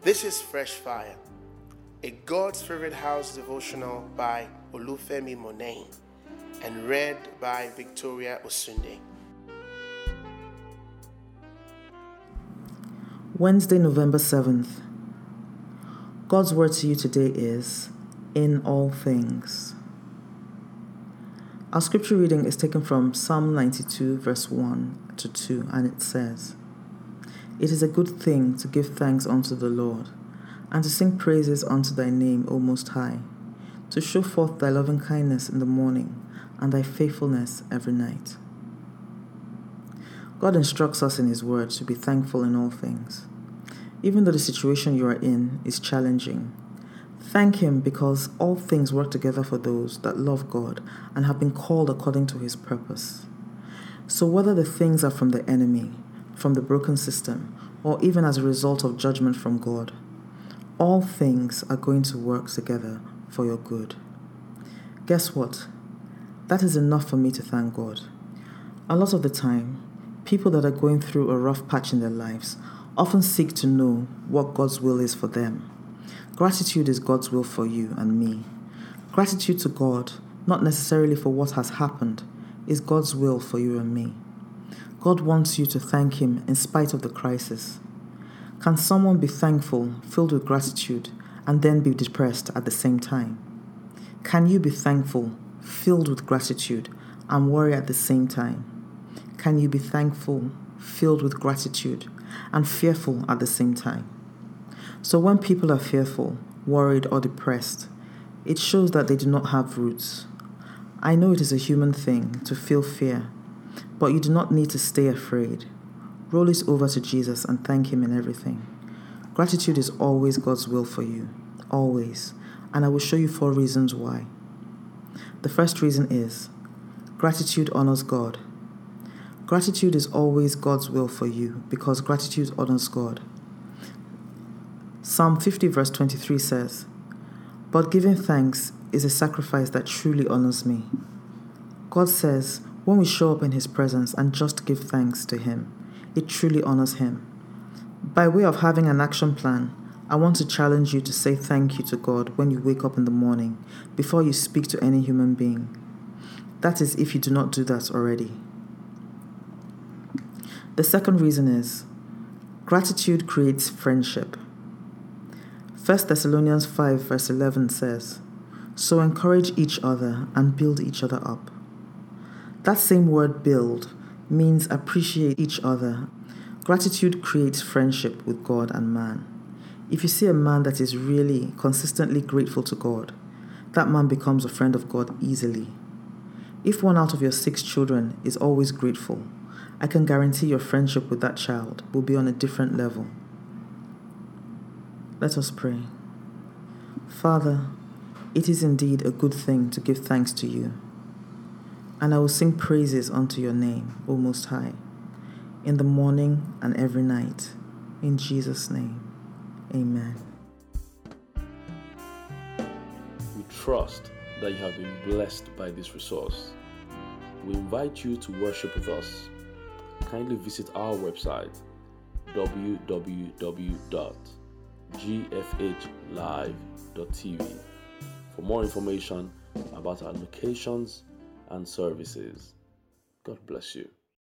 This is Fresh Fire, a God's Favorite House devotional by Olufemi Monain and read by Victoria Osunde. Wednesday, November 7th. God's word to you today is, in all things. Our scripture reading is taken from Psalm 92, verse 1 to 2, and it says, "It is a good thing to give thanks unto the Lord, and to sing praises unto thy name, O Most High, to show forth thy loving kindness in the morning, and thy faithfulness every night." God instructs us in his word to be thankful in all things. Even though the situation you are in is challenging, thank him because all things work together for those that love God and have been called according to his purpose. So whether the things are from the enemy, from the broken system, or even as a result of judgment from God, all things are going to work together for your good. Guess what? That is enough for me to thank God. A lot of the time, people that are going through a rough patch in their lives often seek to know what God's will is for them. Gratitude is God's will for you and me. Gratitude to God, not necessarily for what has happened, is God's will for you and me. God wants you to thank him in spite of the crisis. Can someone be thankful, filled with gratitude, and then be depressed at the same time? Can you be thankful, filled with gratitude, and worry at the same time? Can you be thankful, filled with gratitude, and fearful at the same time? So when people are fearful, worried, or depressed, it shows that they do not have roots. I know it is a human thing to feel fear, but you do not need to stay afraid. Roll it over to Jesus and thank him in everything. Gratitude is always God's will for you, always, and I will show you 4 reasons why. The first reason is, gratitude honors God. Gratitude is always God's will for you because gratitude honors God. Psalm 50 verse 23 says, "But giving thanks is a sacrifice that truly honors me." God says, when we show up in his presence and just give thanks to him, it truly honors him. By way of having an action plan, I want to challenge you to say thank you to God when you wake up in the morning before you speak to any human being. That is if you do not do that already. The second reason is, gratitude creates friendship. 1 Thessalonians 5 verse 11 says, "So encourage each other and build each other up." That same word build means appreciate each other. Gratitude creates friendship with God and man. If you see a man that is really consistently grateful to God, that man becomes a friend of God easily. If 1 out of your 6 children is always grateful, I can guarantee your friendship with that child will be on a different level. Let us pray. Father, it is indeed a good thing to give thanks to you, and I will sing praises unto your name, O Most High, in the morning and every night. In Jesus' name, amen. We trust that you have been blessed by this resource. We invite you to worship with us. Kindly visit our website, www.gfhlive.tv, for more information about our locations and services. God bless you.